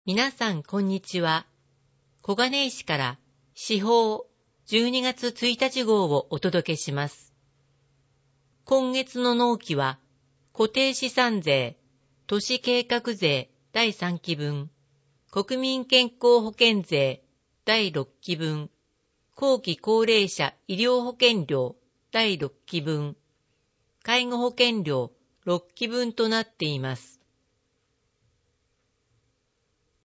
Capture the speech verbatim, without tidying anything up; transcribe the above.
皆さんこんにちは。小金井市から司法じゅうにがつついたち号をお届けします。今月の納期は固定資産税、都市計画税だいさんきぶん、国民健康保険税だいろっきぶん、後期高齢者医療保険料だいろっきぶん、介護保険料ろっきぶんとなっています。